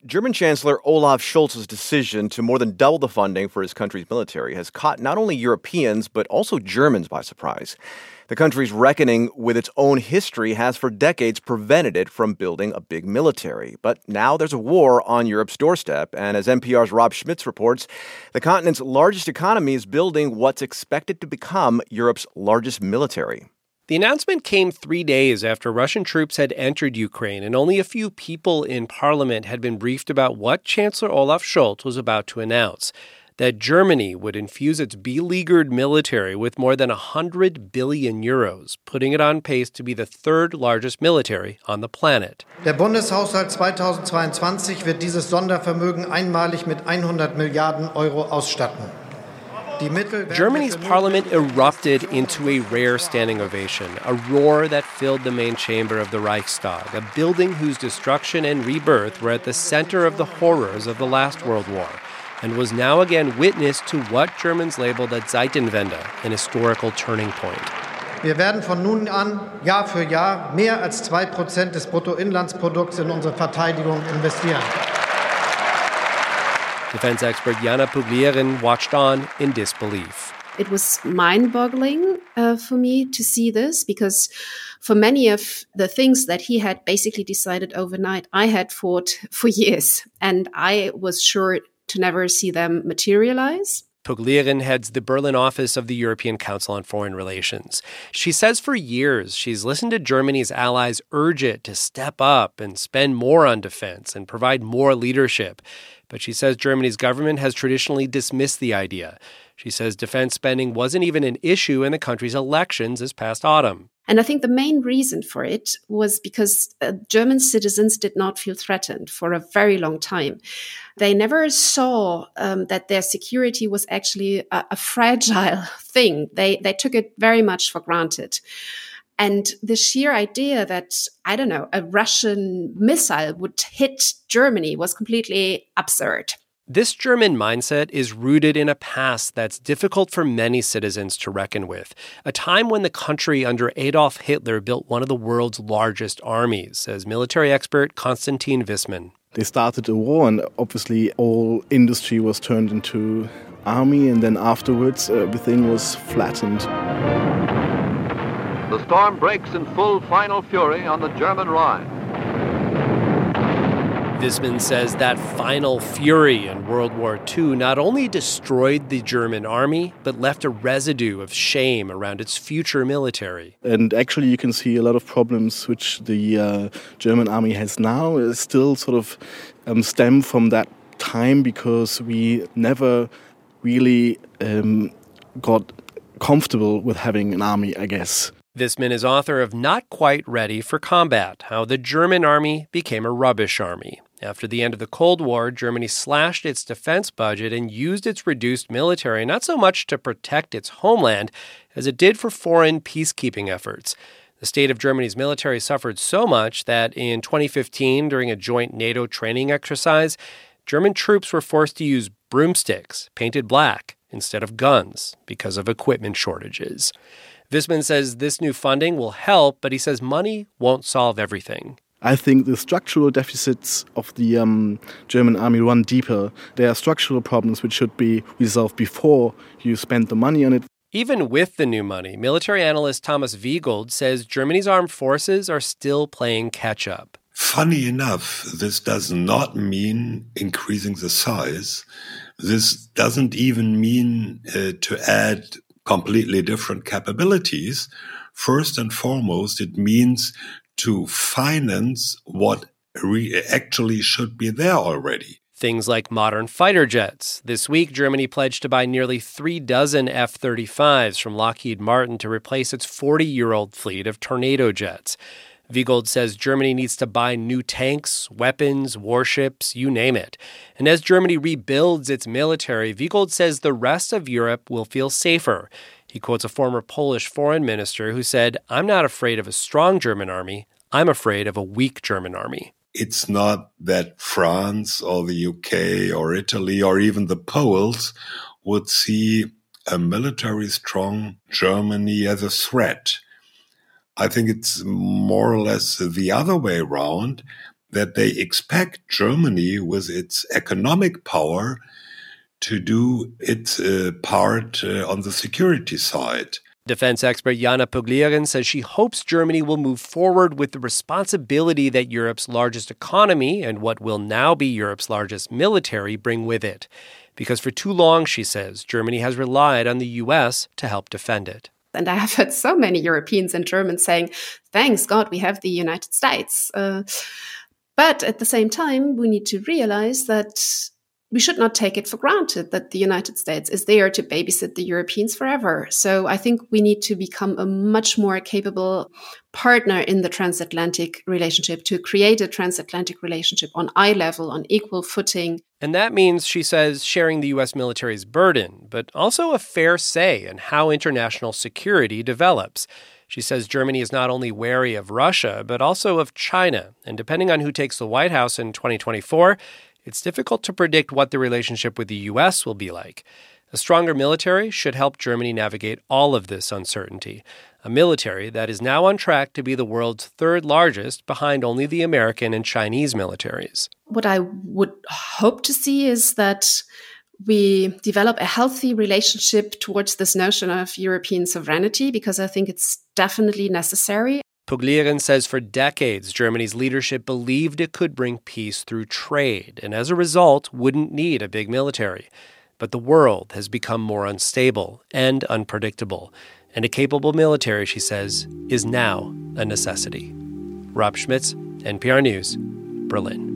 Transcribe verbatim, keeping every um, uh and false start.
German Chancellor Olaf Scholz's decision to more than double the funding for his country's military has caught not only Europeans, but also Germans by surprise. The country's reckoning with its own history has for decades prevented it from building a big military. But now there's a war on Europe's doorstep, and as N P R's Rob Schmitz reports, the continent's largest economy is building what's expected to become Europe's largest military. The announcement came three days after Russian troops had entered Ukraine, and only a few people in parliament had been briefed about what Chancellor Olaf Scholz was about to announce, that Germany would infuse its beleaguered military with more than one hundred billion euros, putting it on pace to be the third largest military on the planet. Der Bundeshaushalt zweitausendzweiundzwanzig wird dieses Sondervermögen einmalig mit hundert Milliarden Euro ausstatten. Germany's parliament erupted into a rare standing ovation, a roar that filled the main chamber of the Reichstag, a building whose destruction and rebirth were at the center of the horrors of the last World War, and was now again witness to what Germans labeled a Zeitenwende, an historical turning point. Wir werden von nun an Jahr für Jahr mehr als zwei Prozent des Bruttoinlandsprodukts in unsere Verteidigung investieren. Defense expert Jana Puglierin watched on in disbelief. It was mind-boggling uh, for me to see this because for many of the things that he had basically decided overnight, I had fought for years, and I was sure to never see them materialize. Puglierin heads the Berlin office of the European Council on Foreign Relations. She says for years she's listened to Germany's allies urge it to step up and spend more on defense and provide more leadership. But she says Germany's government has traditionally dismissed the idea. She says defense spending wasn't even an issue in the country's elections this past autumn. And I think the main reason for it was because uh, German citizens did not feel threatened for a very long time. They never saw um, that their security was actually a, a fragile thing. They they took it very much for granted. And the sheer idea that, I don't know, a Russian missile would hit Germany was completely absurd. This German mindset is rooted in a past that's difficult for many citizens to reckon with, a time when the country under Adolf Hitler built one of the world's largest armies, says military expert Konstantin Wissmann. They started a war, and obviously all industry was turned into army, and then afterwards everything was flattened. The storm breaks in full final fury on the German Rhine. Wissmann says that final fury in World War Two not only destroyed the German army, but left a residue of shame around its future military. And actually you can see a lot of problems which the uh, German army has now uh, still sort of um, stem from that time, because we never really um, got comfortable with having an army, I guess. Wissmann is author of Not Quite Ready for Combat, How the German Army Became a Rubbish Army. After the end of the Cold War, Germany slashed its defense budget and used its reduced military not so much to protect its homeland as it did for foreign peacekeeping efforts. The state of Germany's military suffered so much that in twenty fifteen, during a joint NATO training exercise, German troops were forced to use broomsticks painted black instead of guns because of equipment shortages. Wissmann says this new funding will help, but he says money won't solve everything. I think the structural deficits of the um, German army run deeper. There are structural problems which should be resolved before you spend the money on it. Even with the new money, military analyst Thomas Wiegold says Germany's armed forces are still playing catch-up. Funny enough, this does not mean increasing the size. This doesn't even mean uh, to add completely different capabilities. First and foremost, it means to finance what re- actually should be there already. Things like modern fighter jets. This week, Germany pledged to buy nearly three dozen F thirty-fives from Lockheed Martin to replace its forty-year-old fleet of Tornado jets. Wiegold says Germany needs to buy new tanks, weapons, warships, you name it. And as Germany rebuilds its military, Wiegold says the rest of Europe will feel safer. He quotes a former Polish foreign minister who said, "I'm not afraid of a strong German army. I'm afraid of a weak German army." It's not that France or the U K or Italy or even the Poles would see a military strong Germany as a threat. I think it's more or less the other way around, that they expect Germany, with its economic power, to do its uh, part uh, on the security side. Defense expert Jana Puglieren says she hopes Germany will move forward with the responsibility that Europe's largest economy and what will now be Europe's largest military bring with it. Because for too long, she says, Germany has relied on the U S to help defend it. And I have heard so many Europeans and Germans saying, thanks God we have the United States. Uh, but at the same time, we need to realize that we should not take it for granted that the United States is there to babysit the Europeans forever. So I think we need to become a much more capable partner in the transatlantic relationship, to create a transatlantic relationship on eye level, on equal footing. And that means, she says, sharing the U S military's burden, but also a fair say in how international security develops. She says Germany is not only wary of Russia, but also of China. And depending on who takes the White House in twenty twenty-four, it's difficult to predict what the relationship with the U S will be like. A stronger military should help Germany navigate all of this uncertainty. A military that is now on track to be the world's third largest, behind only the American and Chinese militaries. What I would hope to see is that we develop a healthy relationship towards this notion of European sovereignty, because I think it's definitely necessary. Puglieren says for decades, Germany's leadership believed it could bring peace through trade, and as a result, wouldn't need a big military. But the world has become more unstable and unpredictable, and a capable military, she says, is now a necessity. Rob Schmitz, N P R News, Berlin.